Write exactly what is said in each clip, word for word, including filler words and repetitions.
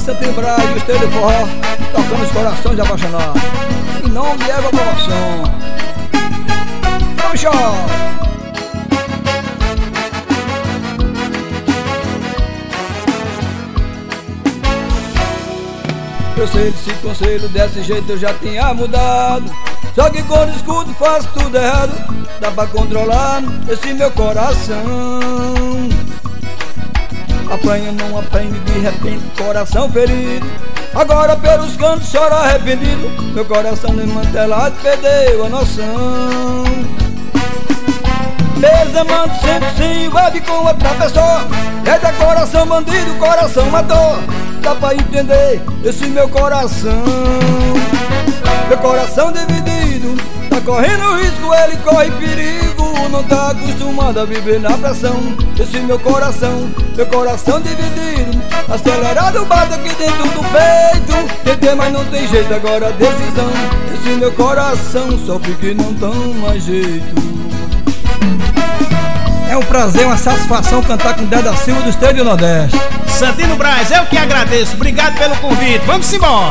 Santino Braz e o Esteio do Forró, tocando os corações apaixonados. Em nome de Eva Promoção. Vamos, show! Eu sei desse conselho, desse jeito eu já tinha mudado. Só que quando escuto faço tudo errado. Dá pra controlar esse meu coração. Apanha, não aprende, de repente coração ferido. Agora pelos cantos chora arrependido. Meu coração desmantelado perdeu a noção. Desamando sempre se envolve com outra pessoa. Eita, coração bandido, coração matou. Dá pra entender esse meu coração. Meu coração dividido, tá correndo risco, ele corre perigo. Não tá acostumado a viver na pressão. Esse meu coração, meu coração dividido, acelerado bate aqui dentro do peito. Tentei, mas não tem jeito, agora a decisão. Esse meu coração sofre que não toma jeito. É um prazer, uma satisfação cantar com Dé da Silva do Esteio do Nordeste. Santino Braz, eu que agradeço, obrigado pelo convite, vamos embora!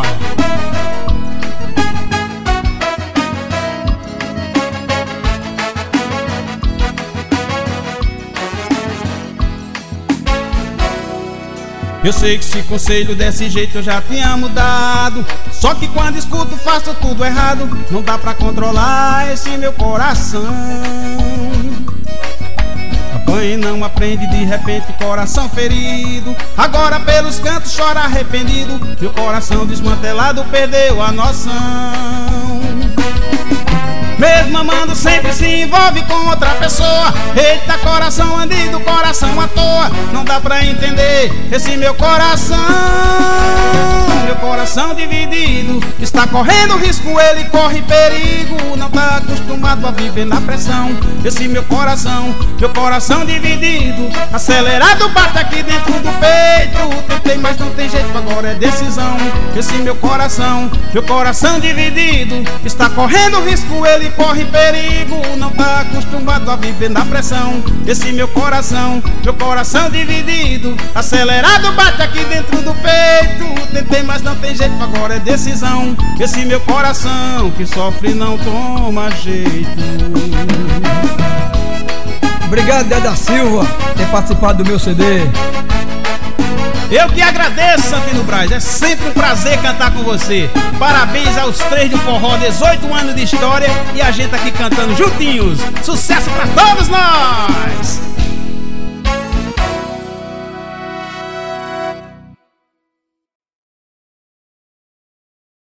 Eu sei que esse conselho desse jeito eu já tinha mudado. Só que quando escuto faço tudo errado. Não dá pra controlar esse meu coração. Apanha e não aprende, de repente coração ferido. Agora pelos cantos chora arrependido. Meu coração desmantelado perdeu a noção. Mesmo amando sempre se envolve com outra pessoa. Eita, coração bandido, coração à toa. Não dá pra entender esse meu coração. Meu coração dividido, está correndo risco, ele corre perigo. Não tá acostumado a viver na pressão. Esse meu coração, meu coração dividido, acelerado bate aqui dentro do peito. Tentei, mas não tem jeito, agora é decisão. Esse meu coração, meu coração dividido, está correndo risco, ele corre perigo. Não tá acostumado a viver na pressão. Esse meu coração, meu coração dividido, acelerado bate aqui dentro do peito. Tentei, mas não tem jeito, agora é decisão. Esse meu coração que sofre não toma jeito. Obrigado, Dé da Silva, por ter participado do meu C D. Eu que agradeço, Santino Braz, é sempre um prazer cantar com você. Parabéns aos três do forró, dezoito anos de história e a gente aqui cantando juntinhos. Sucesso pra todos nós!